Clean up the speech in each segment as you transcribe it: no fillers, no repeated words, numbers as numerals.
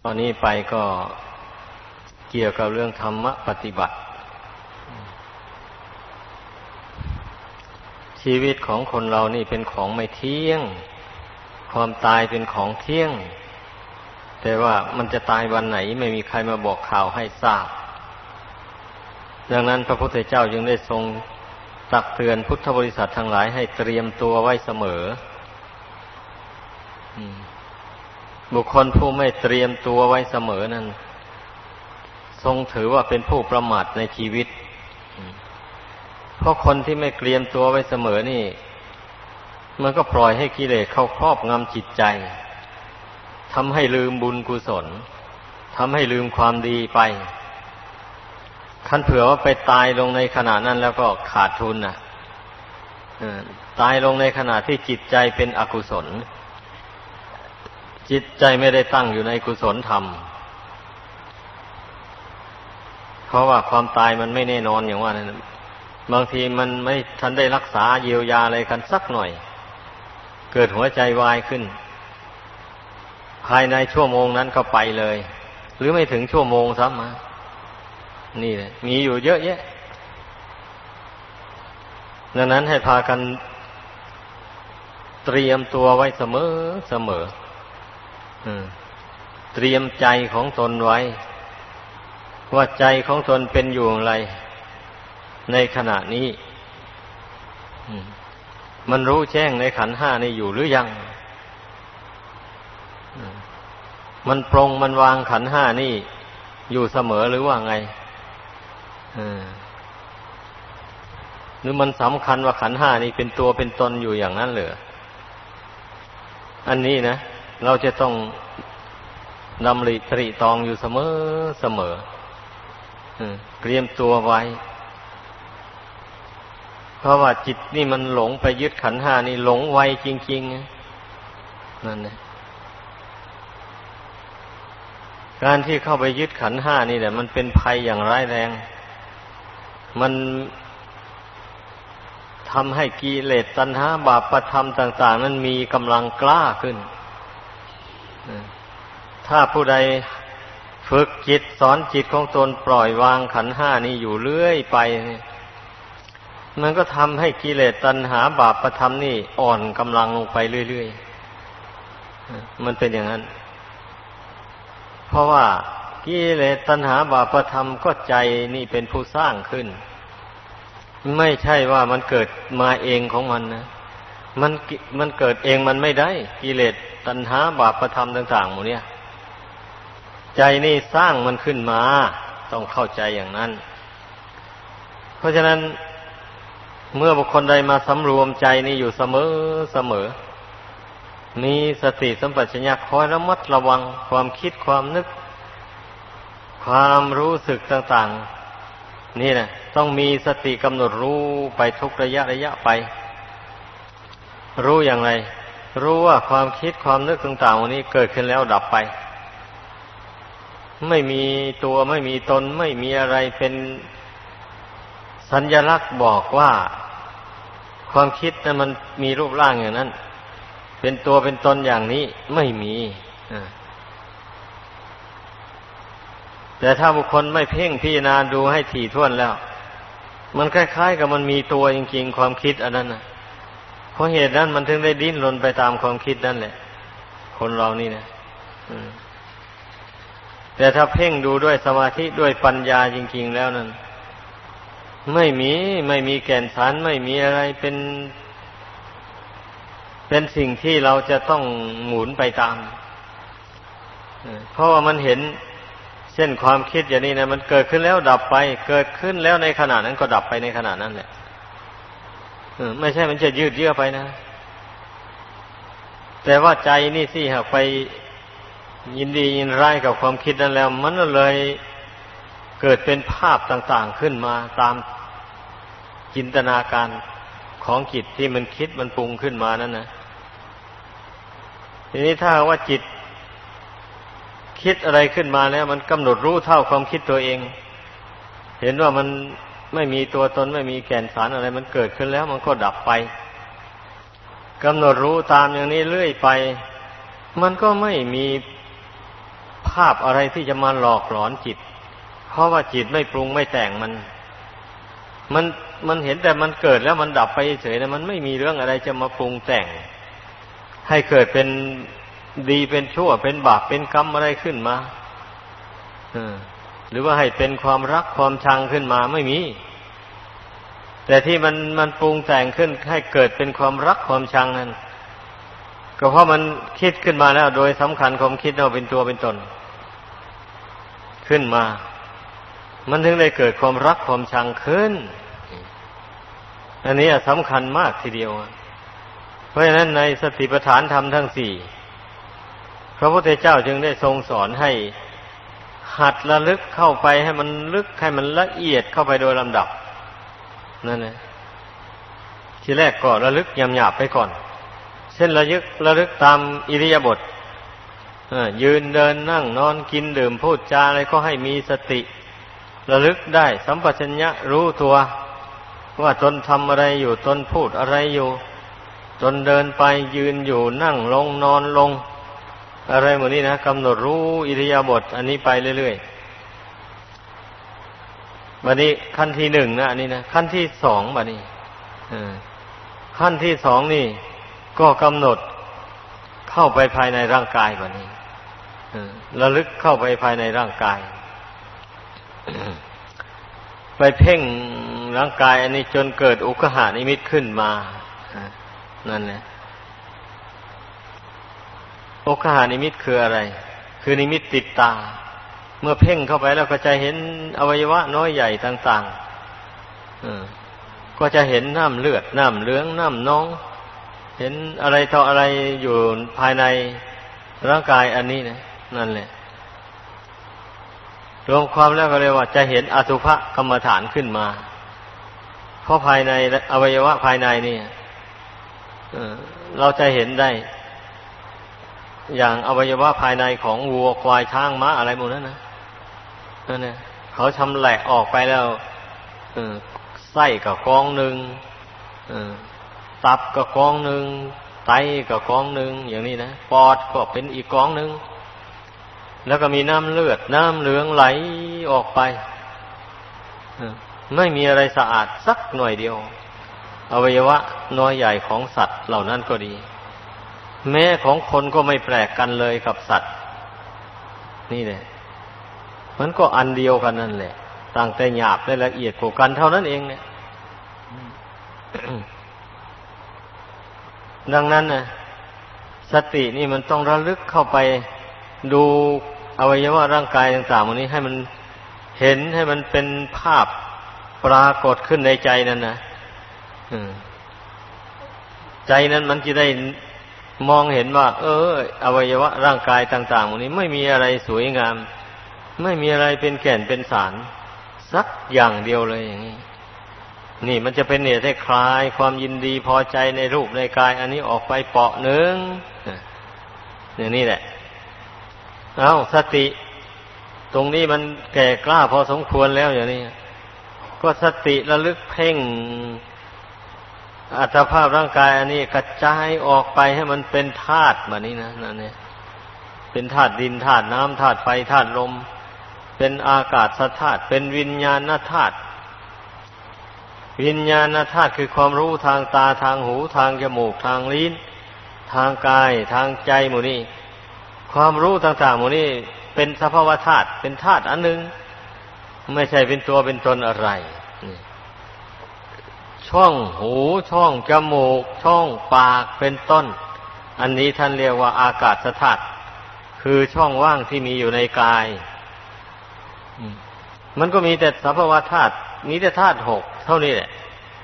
ตอนนี้ไปก็เกี่ยวกับเรื่องธรรมปฏิบัติชีวิตของคนเรานี่เป็นของไม่เที่ยงความตายเป็นของเที่ยงแต่ว่ามันจะตายวันไหนไม่มีใครมาบอกข่าวให้ทราบดังนั้นพระพุทธเจ้าจึงได้ทรงตักเตือนพุทธบริษัททั้งหลายให้เตรียมตัวไว้เสมอบุคคลผู้ไม่เตรียมตัวไว้เสมอนั้นทรงถือว่าเป็นผู้ประมาทในชีวิตเพราะคนที่ไม่เตรียมตัวไว้เสมอนี่มันก็ปล่อยให้กิเลสเข้าครอบงำจิตใจทำให้ลืมบุญกุศลทำให้ลืมความดีไปคันเผื่อว่าไปตายลงในขณะนั้นแล้วก็ขาดทุนนะตายลงในขณะที่จิตใจเป็นอกุศลจิตใจไม่ได้ตั้งอยู่ในกุศลธรรมเพราะว่าความตายมันไม่แน่นอนอย่างว่านั้นบางทีมันไม่ทันได้รักษาเยียวยาอะไรกันสักหน่อยเกิดหัวใจวายขึ้นภายในชั่วโมงนั้นก็ไปเลยหรือไม่ถึงชั่วโมงซ้ำมานี่แหละมีอยู่เยอะแยะดังนั้นให้พากันเตรียมตัวไว้เสมอเตรียมใจของตนไว้ว่าใจของตนเป็นอยู่อย่างไรในขณะนี้มันรู้แจ้งในขันธ์ห้านี่อยู่หรือยังมันปรงมันวางขันธ์ห้านี่อยู่เสมอหรือว่าไงหรือมันสำคัญว่าขันธ์ห้านี่เป็นตัวเป็นตนอยู่อย่างนั้นเหรออันนี้นะเราจะต้องดำริตรีตรองอยู่เสมอเตรียมตัวไว้เพราะว่าจิตนี่มันหลงไปยึดขันธ์ห้านี่หลงไวจริงๆนั่นแหละการที่เข้าไปยึดขันธ์ห้านี่แหละมันเป็นภัยอย่างร้ายแรงมันทำให้กิเลสตัณหาบาปธรรมต่างๆนั้นมีกำลังกล้าขึ้นถ้าผู้ใดฝึกจิตสอนจิตของตนปล่อยวางขันธ์ห้านี้อยู่เรื่อยไปมันก็ทำให้กิเลสตัณหาบาปธรรมนี่อ่อนกำลังลงไปเรื่อยๆมันเป็นอย่างนั้นเพราะว่ากิเลสตัณหาบาปธรรมก็ใจนี่เป็นผู้สร้างขึ้นไม่ใช่ว่ามันเกิดมาเองของมันนะมันเกิดเองมันไม่ได้กิเลสตัณหาบาปธรรมต่างๆหมดเนี่ยใจนี่สร้างมันขึ้นมาต้องเข้าใจอย่างนั้นเพราะฉะนั้นเมื่อบุคคลใดมาสำรวมใจนี่อยู่เสมอมีสติสัมปชัญญะคอยระมัดระวังความคิดความนึกความรู้สึกต่างๆนี่นะต้องมีสติกำหนดรู้ไปทุกระยะไปรู้อย่างไรรู้ว่าความคิดความนึกต่างๆวันนี้เกิดขึ้นแล้วดับไปไม่มีตัวไม่มีตนไม่มีอะไรเป็นสัญลักษณ์บอกว่าความคิดนั้นมันมีรูปร่างอย่างนั้นเป็นตัวเป็นตนอย่างนี้ไม่มีแต่ถ้าบุคคลไม่เพ่งพิจารณาดูให้ถี่ถ้วนแล้วมันคล้ายๆกับมันมีตัวจริงๆความคิดอันนั้นนะเพราะเหตุนั้นมันถึงได้ดิ้นรนไปตามความคิดนั่นแหละคนเรานี่นะแต่ถ้าเพ่งดูด้วยสมาธิด้วยปัญญาจริงๆแล้วนั้นไม่มีแก่นสารไม่มีอะไรเป็นสิ่งที่เราจะต้องหมุนไปตามเพราะว่ามันเห็นเช่นความคิดอย่างนี้นะมันเกิดขึ้นแล้วดับไปเกิดขึ้นแล้วในขณะนั้นก็ดับไปในขณะนั้นแหละไม่ใช่มันจะยืดเยื้อไปนะแต่ว่าใจนี่สิหากไปยินดียินร้ายกับความคิดนั้นแล้วมันเลยเกิดเป็นภาพต่างๆขึ้นมาตามจินตนาการของจิตที่มันคิดมันปรุงขึ้นมานั่นนะทีนี้ถ้าว่าจิตคิดอะไรขึ้นมาแล้วมันกำหนดรู้เท่าความคิดตัวเองเห็นว่ามันไม่มีตัวตนไม่มีแก่นสารอะไรมันเกิดขึ้นแล้วมันก็ดับไปกำหนดรู้ตามอย่างนี้เรื่อยไปมันก็ไม่มีภภาพอะไรที่จะมาหลอกหลอนจิตเพราะว่าจิตไม่ปรุงไม่แต่งมันเห็นแต่มันเกิดแล้วมันดับไปเฉยๆนะมันไม่มีเรื่องอะไรจะมาปรุงแต่งให้เกิดเป็นดีเป็นชั่วเป็นบาปเป็นกรรมอะไรขึ้นมาหรือว่าให้เป็นความรักความชังขึ้นมาไม่มีแต่ที่มันปรุงแต่งขึ้นให้เกิดเป็นความรักความชังนั้นก็เพราะมันคิดขึ้นมาแล้วโดยสำคัญความคิดเอาเป็นตัวเป็นตนขึ้นมามันถึงได้เกิดความรักความชังขึ้นอันนี้สำคัญมากทีเดียวเพราะฉะนั้นในสติปัฏฐานธรรมทั้งสี่พระพุทธเจ้าจึงได้ทรงสอนให้หัดระลึกเข้าไปให้มันลึกให้มันละเอียดเข้าไปโดยลำดับนั่นแหละทีแรกก็ระลึกหยาบๆไปก่อนเช่นระลึกตามอิริยาบถยืนเดินนั่งนอนกินดื่มพูดจาอะไรก็ให้มีสติระลึกได้สัมปชัญญะรู้ตัวว่าตนทำอะไรอยู่ตนพูดอะไรอยู่ตนเดินไปยืนอยู่นั่งลงนอนลงอะไรหมดนี้นะกำหนดรู้อิริยาบถอันนี้ไปเรื่อยๆบัดนี้ขั้นที่หนึ่งนะอันนี้นะขั้นที่สองบัดนี้ขั้นที่สองนี่ก็กำหนดเข้าไปภายในร่างกายบัดนี้ระลึกเข้าไปภายในร่างกายไปเพ่งร่างกายอันนี้จนเกิดอุกหานิมิตขึ้นมานั่นแหละอุกหานิมิตคืออะไรคือนิมิตติดตาเมื่อเพ่งเข้าไปแล้วก็จะเห็นอวัยวะน้อยใหญ่ต่างๆก็จะเห็นน้ำเลือดน้ำเหลืองน้ำนองเห็นอะไรต่ออะไรอยู่ภายในร่างกายอันนี้นะนั่นแหละรวมความแล้วก็เรียกว่าจะเห็นอสุภกรรมฐานขึ้นมาเพราะภายในอวัยวะภายในนี่เราจะเห็นได้อย่างอวัยวะภายในของวัวควายช้างม้าอะไรหมดนั้นนะนั่นแหละเขาชำแหละออกไปแล้วไส้ก็กองหนึ่งตับก็กองหนึ่งไตก็กองหนึ่งอย่างนี้นะปอดก็เป็นอีกกองหนึ่งแล้วก็มีน้ำเลือดน้ำเหลืองไหลออกไปไม่มีอะไรสะอาดสักหน่อยเดียวอวัยวะน้อยใหญ่ของสัตว์เหล่านั้นก็ดีแม้ของคนก็ไม่แปลกกันเลยกับสัตว์นี่แหละมันก็อันเดียวกันนั่นแหละต่างแต่หยาบและละเอียดกว่ากันเท่านั้นเองเนี่ย ดังนั้นนะสตินี่มันต้องระลึกเข้าไปดูอวัยวะร่างกายต่างๆพวกนี้ให้มันเห็นให้มันเป็นภาพปรากฏขึ้นในใจนั่นนะใจนั้นมันจะได้มองเห็นว่าอวัยวะร่างกายต่างๆพวกนี้ไม่มีอะไรสวยงามไม่มีอะไรเป็นแก่นเป็นสารสักอย่างเดียวเลยอย่างนี้นี่มันจะเป็นเหตุให้คลายความยินดีพอใจในรูปในกายอันนี้ออกไปเปาะหนึ่งอย่างนี้แหละสติตรงนี้มันแก่กล้าพอสมควรแล้วอย่างนี้ก็สติระลึกเพ่งอัตภาพร่างกายอันนี้กระจายออกไปให้มันเป็นธาตุแบบนี้นะนั่นเนี่ยเป็นธาตุดินธาตุน้ำธาตุไฟธาตุลมเป็นอากาศธาตุเป็นวิญญาณธาตุวิญญาณธาตุคือความรู้ทางตาทางหูทางจมูกทางลิ้นทางกายทางใจหมู่นี้ความรู้ต่างๆหมู่นี้เป็นสภาวะธาตุเป็นธาตุอันหนึ่งไม่ใช่เป็นตัวเป็นตนอะไรช่องหูช่องจมูกช่องปากเป็นต้นอันนี้ท่านเรียกว่าอากาศธาตุคือช่องว่างที่มีอยู่ในกายมันก็มีแต่สภาวะธาตุมีแต่ธาตุหกเท่านี้แหละ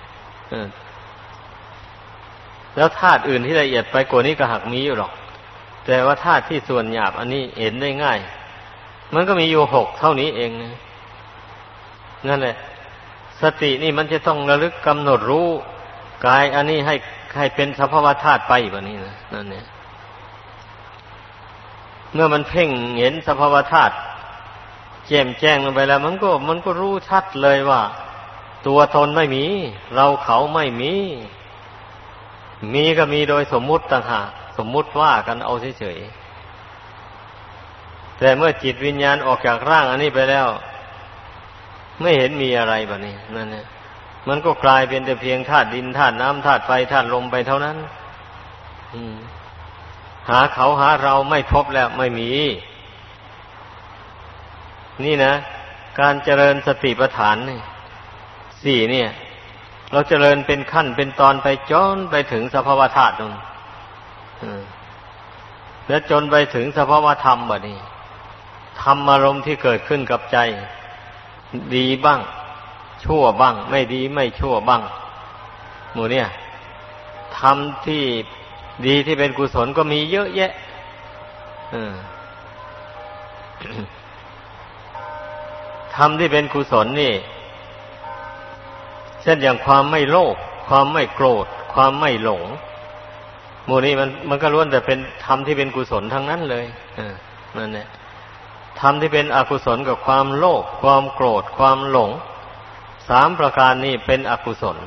แล้วธาตุอื่นที่ละเอียดไปกว่านี้ก็หักมีอยู่หรอกแต่ว่าธาตุที่ส่วนหยาบอันนี้เห็นได้ง่ายมันก็มีอยู่หกเท่านี้เองนะนั่นแหละสตินี่มันจะต้องระลึกกำหนดรู้กายอันนี้ให้เป็นสภาวะธาตุไปแบบนี้นะนั่นเนี่ยเมื่อมันเพ่งเห็นสภาวะธาตุแจ่มแจ้งลงไปแล้วมันก็รู้ชัดเลยว่าตัวตนไม่มีเราเขาไม่มีก็มีโดยสมมุติต่างหากสมมุติว่ากันเอาเฉยแต่เมื่อจิตวิญญาณออกจากร่างอันนี้ไปแล้วไม่เห็นมีอะไรแบบนี้นั่นเนี่ยมันก็กลายเป็นแต่เพียงธาตุดินธาตุน้ำธาตุไฟธาตุลมไปเท่านั้นหาเขาหาเราไม่พบแล้วไม่มีนี่นะการเจริญสติปัฏฐานนี่สี่เนี่ยเราเจริญเป็นขั้นเป็นตอนไปจนไปถึงสภาวธาตุนั่นแล้วจนไปถึงสภาวธรรมแบบนี้ธรรมอารมณ์ที่เกิดขึ้นกับใจดีบ้างชั่วบ้างไม่ดีไม่ชั่วบ้างหมู่เนี่ยธรรมที่ดีที่เป็นกุศลก็มีเยอะแยะธรรมที่เป็นกุศลนี่เช่นอย่างความไม่โลภความไม่โกรธความไม่หลงหมู่นี้มันก็ล้วนแต่เป็นธรรมที่เป็นกุศลทั้งนั้นเลยนั่นแหละธรรมที่เป็นอกุศลกับความโลภความโกรธความหลงสามประการนี้เป็นอกุศล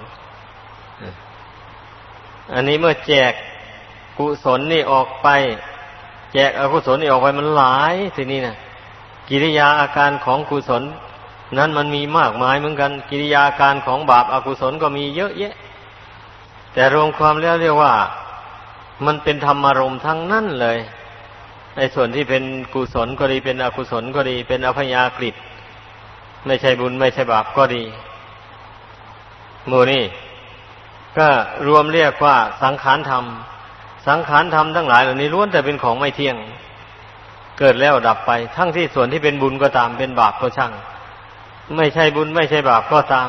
อันนี้เมื่อแจกกุศลนี่ออกไปแจกอกุศลนี่ออกไปมันหลายทีนี้นะกิริยาอาการของกุศลนั้นมันมีมากมายเหมือนกันกิริยาอาการของบาปอกุศลก็มีเยอะแยะแต่รวมความแล้วเรียกว่ามันเป็นธรรมารมณ์ทั้งนั้นเลยในส่วนที่เป็นกุศลก็ดีเป็นอกุศลก็ดีเป็นอภยากฤิไม่ใช่บุญไม่ใช่บาปก็ดีหมู่นี้ก็รวมเรียกว่าสังขารธรรมสังขารธรรมทั้งหลายเหล่านี้ล้วนแต่เป็นของไม่เที่ยงเกิดแล้วดับไปทั้งที่ส่วนที่เป็นบุญก็ตามเป็นบาปก็ช่างไม่ใช่บุญไม่ใช่บาปก็ตาม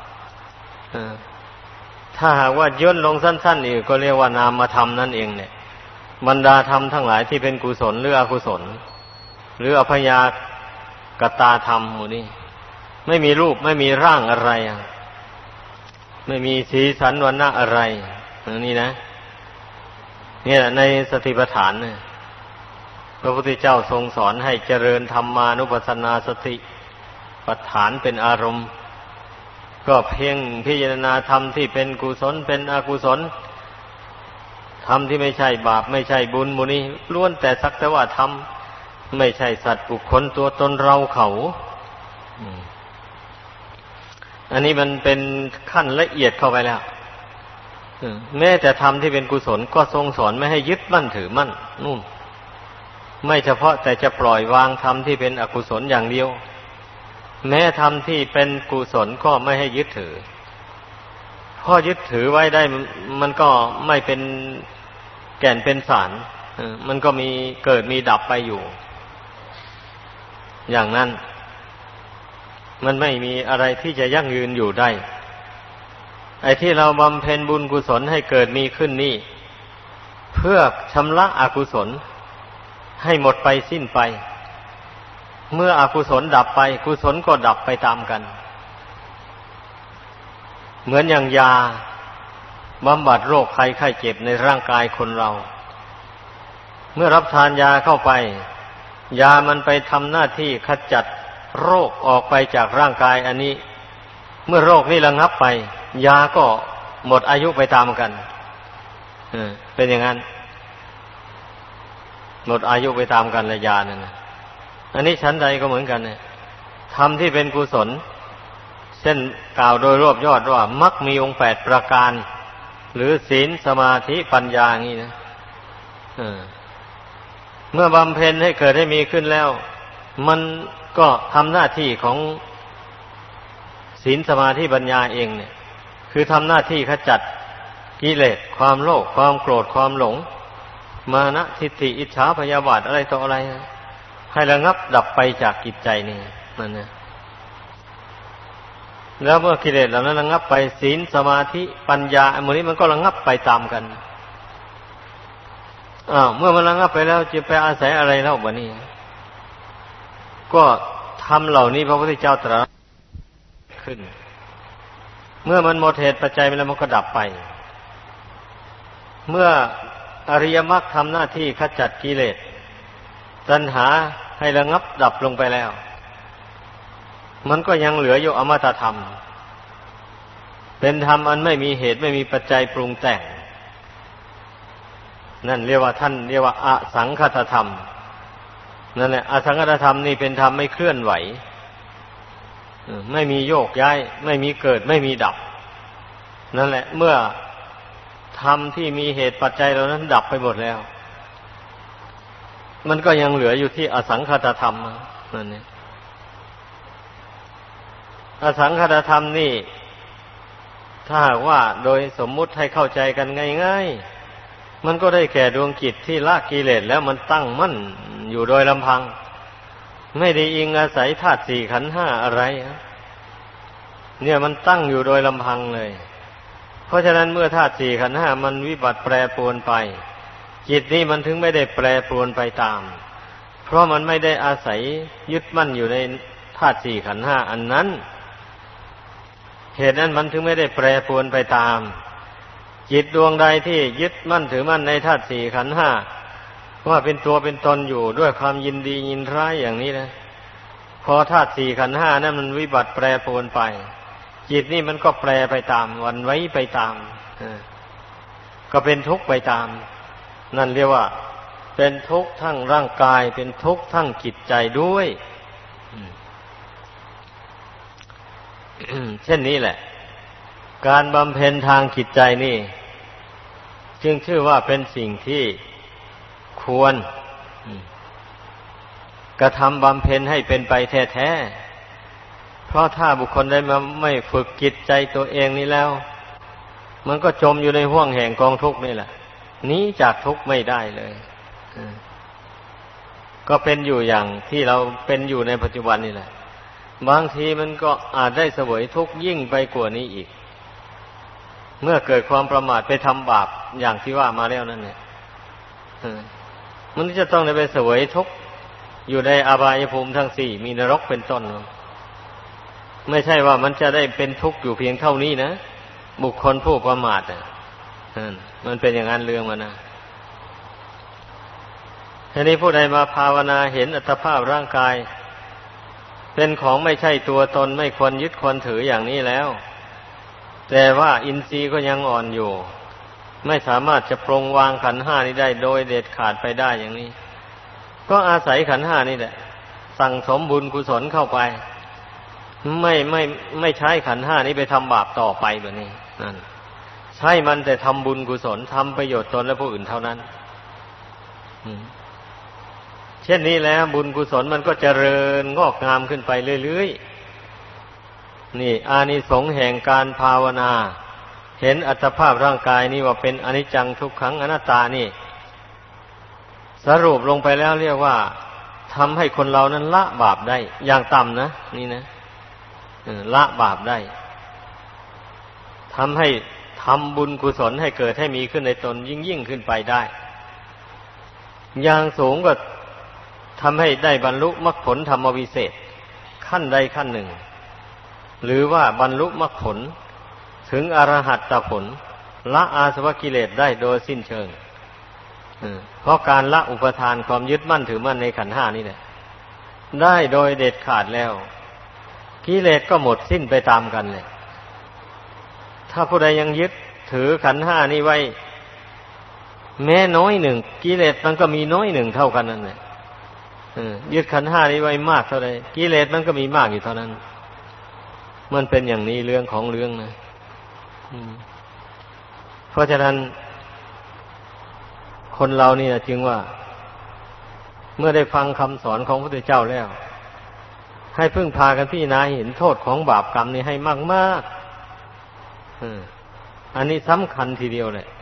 ถ้าหากว่าย่นลงสั้นๆอีกก็เรียกว่านามธรรมนั่นเองเนี่ยบรรดาธรรมทั้งหลายที่เป็นกุศลหรืออกุศลหรืออภยากตาธรรมหมู่นี้ไม่มีรูปไม่มีร่างอะไรไม่มีสีสันวรรณะอะไรนี่นะเนี่ยในสติปัฏฐานเนี่ยพระพุทธเจ้าทรงสอนให้เจริญธรรมานุปัสสนาสติปัฏฐานเป็นอารมณ์ก็เพียงพิจารณาธรรมที่เป็นกุศลเป็นอกุศลธรรมที่ไม่ใช่บาปไม่ใช่บุญหมู่นี้ล้วนแต่สักแต่ว่าธรรมไม่ใช่สัตว์บุคคลตัวตนเราเขาอันนี้มันเป็นขั้นละเอียดเข้าไปแล้วแม้แต่ธรรมที่เป็นกุศลก็ทรงสอนไม่ให้ยึดมั่นถือมั่นนู่นไม่เฉพาะแต่จะปล่อยวางธรรมที่เป็นอกุศลอย่างเดียวแม้ธรรมที่เป็นกุศลก็ไม่ให้ยึดถือเพราะยึดถือไว้ได้มันก็ไม่เป็นแก่นเป็นสารมันก็มีเกิดมีดับไปอยู่อย่างนั้นมันไม่มีอะไรที่จะยั่งยืนอยู่ได้ไอ้ที่เราบำเพ็ญบุญกุศลให้เกิดมีขึ้นนี่เพื่อชำระอกุศลให้หมดไปสิ้นไปเมื่ออกุศลดับไปกุศลก็ดับไปตามกันเหมือนอย่างยาบำบัดโรคภัยไข้เจ็บในร่างกายคนเราเมื่อรับทานยาเข้าไปยามันไปทำหน้าที่ขจัดโรคออกไปจากร่างกายอันนี้เมื่อโรคนี้ระงับไปยาก็หมดอายุไปตามกันเป็นอย่างนั้นหมดอายุไปตามกันเลยยานั่นนะอันนี้ชั้นใดก็เหมือนกันเนี่ยธรรมที่เป็นกุศลเช่นกล่าวโดยรวบยอดว่ามรรคมีองค์8ประการหรือศีลสมาธิปัญญาอย่างนี้นะเมื่อบำเพ็ญให้เกิดให้มีขึ้นแล้วมันก็ทำหน้าที่ของศีลสมาธิปัญญาเองเนี่ยคือทำหน้าที่ขจัดกิเลสความโลภความโกรธความหลงมานะทิฏฐิอิจฉาพยาบาทอะไรต่ออะไรให้ระงับดับไปจากจิตใจนี่นั่นนะแล้วเมื่อกิเลสเหล่านั้นระงับไปศีลสมาธิปัญญาหมดนี้มันก็ระงับไปตามกันเมื่อมันระงับไปแล้วจะไปอาศัยอะไรเล่าบัดนี้ก็ทำเหล่านี้พระพุทธเจ้าตรัสขึ้นเมื่อมันหมดเหตุปัจจัยไปแล้วมันก็ดับไปเมื่ออริยมรรคทำหน้าที่ขจัดกิเลสตัณหาให้ระงับดับลงไปแล้วมันก็ยังเหลืออยู่อมตะธรรมเป็นธรรมอันไม่มีเหตุไม่มีปัจจัยปรุงแต่งนั่นเรียกว่าท่านเรียกว่าอสังคตธรรมนั่นแหละอสังขตธรรมนี่เป็นธรรมไม่เคลื่อนไหวไม่มีโยกย้ายไม่มีเกิดไม่มีดับนั่นแหละเมื่อธรรมที่มีเหตุปัจจัยเหล่านั้นดับไปหมดแล้วมันก็ยังเหลืออยู่ที่อสังขตธรรมนั่นเองอสังขตธรรมนี่ถ้าหากว่าโดยสมมุติให้เข้าใจกันง่ายๆมันก็ได้แก่ดวงจิตที่ละกิเลสแล้วมันตั้งมั่นอยู่โดยลำพังไม่ได้อิงอาศัยธาตุสี่ขันธ์ห้าอะไรเนี่ยมันตั้งอยู่โดยลำพังเลยเพราะฉะนั้นเมื่อธาตุสี่ขันธ์ห้ามันวิบัติแปรปรวนไปจิตนี้มันถึงไม่ได้แปรปรวนไปตามเพราะมันไม่ได้อาศัยยึดมั่นอยู่ในธาตุสี่ขันธ์ห้าอันนั้นเหตุนั้นมันถึงไม่ได้แปรปรวนไปตามจิตดวงใดที่ยึดมั่นถือมั่นในธาตุสี่ขันธ์ห้าว่าเป็นตัวเป็นตนอยู่ด้วยความยินดียินร้ายอย่างนี้นะพอธาตุสี่ขันธ์ห้านั้นมันวิบัติแปรปรวนไปจิตนี่มันก็แปรไปตามวันไว้ไปตามก็เป็นทุกข์ไปตามนั่นเรียกว่าเป็นทุกข์ทั้งร่างกายเป็นทุกข์ทั้งจิตใจด้วยเช่นนี้แหละการบำเพ็ญทางจิตใจนี่จึงชื่อว่าเป็นสิ่งที่ควรกระทำบำเพ็ญให้เป็นไปแท้ๆเพราะถ้าบุคคลได้มาไม่ฝึกจิตใจตัวเองนี่แล้วมันก็จมอยู่ในห้วงแห่งกองทุกข์นี่แหละหนีจากทุกข์ไม่ได้เลยก็เป็นอยู่อย่างที่เราเป็นอยู่ในปัจจุบันนี่แหละบางทีมันก็อาจได้เสวยทุกข์ยิ่งไปกว่านี้อีกเมื่อเกิดความประมาทไปทำบาปอย่างที่ว่ามาแล้วนั่นเนี่ยมันจะต้องได้ไปเสวยทุกข์อยู่ในอบายภูมิทั้งสี่มีนรกเป็นต้นไม่ใช่ว่ามันจะได้เป็นทุกข์อยู่เพียงเท่านี้นะบุคคลผู้ประมาทมันเป็นอย่างนั้นเรื่องมันนะทีนี้ผู้ใดมาภาวนาเห็นอัตภาพร่างกายเป็นของไม่ใช่ตัวตนไม่ควรยึดควรถืออย่างนี้แล้วแต่ว่าอินทรีย์ก็ยังอ่อนอยู่ไม่สามารถจะปรงวางขันธ์ห้านี้ได้โดยเด็ดขาดไปได้อย่างนี้ก็อาศัยขันธ์ห้านี่แหละสั่งสมบุญกุศลเข้าไปไม่ใช้ขันธ์ห้านี้ไปทำบาปต่อไปแบบนี้นั่นใช้มันแต่ทำบุญกุศลทำประโยชน์ตนและผู้อื่นเท่านั้นเช่นนี้แล้วบุญกุศลมันก็เจริญงอกงามขึ้นไปเรื่อยๆนี่อานิสงส์แห่งการภาวนาเห็นอัตภาพร่างกายนี่ว่าเป็นอนิจจังทุกขังอนัตตานี่สรุปลงไปแล้วเรียกว่าทำให้คนเรานั้นละบาปได้อย่างต่ำนะนี่นะละบาปได้ทำให้ทำบุญกุศลให้เกิดให้มีขึ้นในตนยิ่งขึ้นไปได้อย่างสูงก็ทำให้ได้บรรลุมรรคผลธรรมวิเศษขั้นใดขั้นหนึ่งหรือว่าบรรลุมรรคผลถึงอรหัตตผลละอาสวะกิเลสได้โดยสิ้นเชิงเพราะการละอุปทานความยึดมั่นถือมั่นในขันธ์ห้านี่แหละได้โดยเด็ดขาดแล้วกิเลสก็หมดสิ้นไปตามกันเลยถ้าผู้ใดยังยึดถือขันธ์ห้านี้ไว้แม้น้อยหนึ่งกิเลสมันก็มีน้อยหนึ่งเท่ากันนั่นแหละยึดขันธ์ห้านี้ไว้มากเท่าใดกิเลสมันก็มีมากอยู่เท่านั้นมันเป็นอย่างนี้เรื่องของเรื่องนะเพราะฉะนั้นคนเรานี่นะจึงว่าเมื่อได้ฟังคำสอนของพระพุทธเจ้าแล้วให้พึ่งพากันพิจารณาเห็นโทษของบาปกรรมนี่ให้มากๆอันนี้สำคัญทีเดียวเลย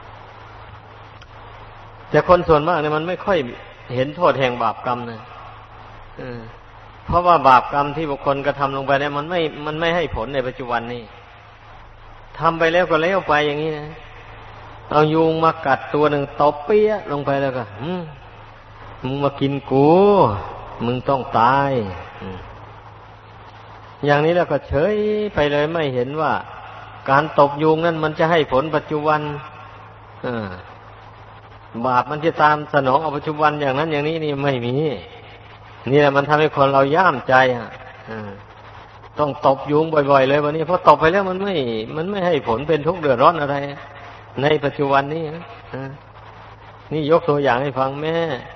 แต่คนส่วนมากเนี่ยมันไม่ค่อยเห็นโทษแห่งบาปกรรมนะเพราะว่าบาปกรรมที่บุคคลกระทำลงไปเนี่ยมันไม่ให้ผลในปัจจุบันนี้ทำไปแล้วก็แล้วไปอย่างนี้นะเอายุงมากัดตัวหนึ่งตบเปี้ยลงไปแล้วก็มึงมากินกูมึงต้องตายอย่างนี้แล้วก็เฉยไปเลยไม่เห็นว่าการตบยุงนั้นมันจะให้ผลปัจจุบันบาปมันจะตามสนองเอาปัจจุบันอย่างนั้นอย่างนี้นี่ไม่มีนี่แหละมันทำให้คนเราย่ามใจต้องตบยุงบ่อยๆเลยวันนี้เพราะตบไปแล้วมันไม่ให้ผลเป็นทุกข์เดือดร้อนอะไรในปัจจุบันนี้นี่ยกตัวอย่างให้ฟังแม่